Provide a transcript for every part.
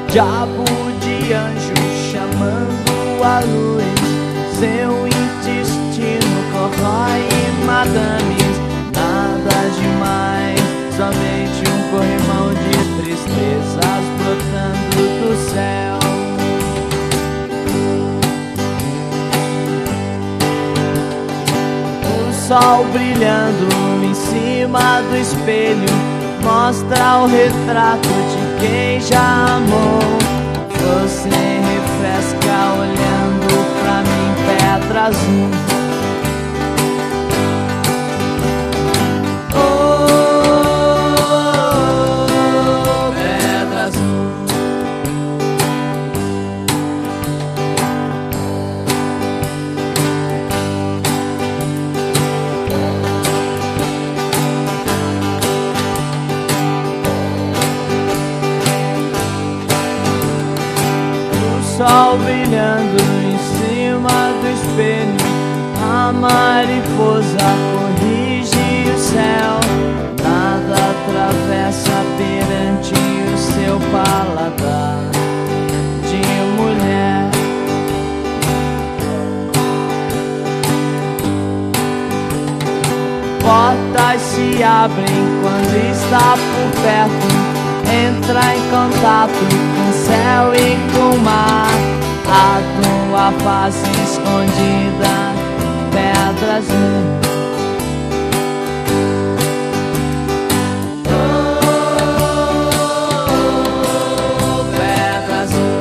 diabo de anjo chamando a luz. Seu intestino corrói madames, nada demais, somente um corrimão de tristezas brotando do céu. O sol brilhando em cima do espelho mostra o retrato de quem já amou. Você refresca olhando pra mim, pedra azul. Oh, pedra azul. Sol brilhando em cima do espelho, a mariposa corrige o céu, nada atravessa perante o seu paladar de mulher. Portas se abrem quando está por perto, entra em contato com o céu e com o mar. A tua face escondida, pedra azul. Oh, pedra azul.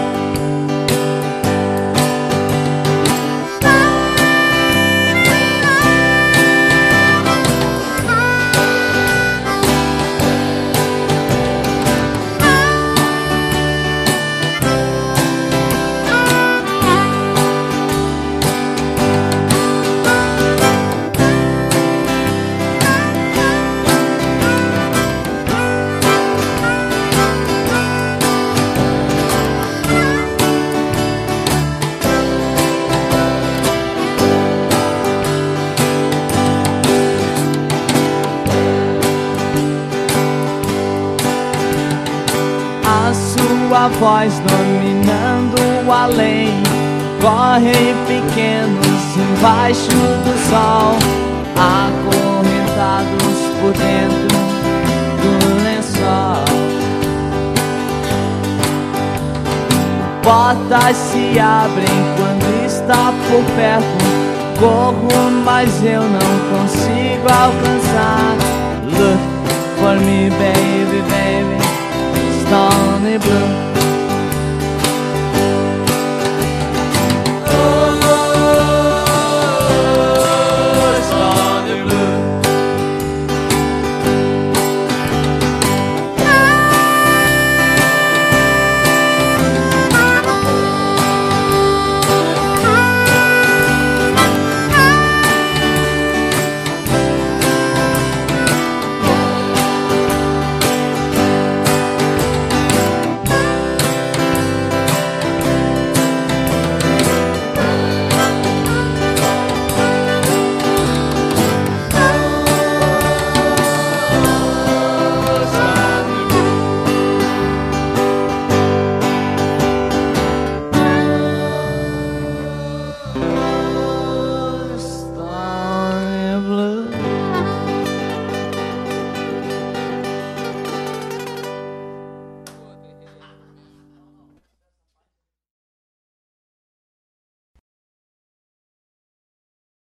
Sua voz dominando o além, correm pequenos embaixo do sol, acorrentados por dentro do lençol. Portas se abrem quando está por perto, corro mas eu não consigo alcançar. Look for me baby, baby, Stony Blue.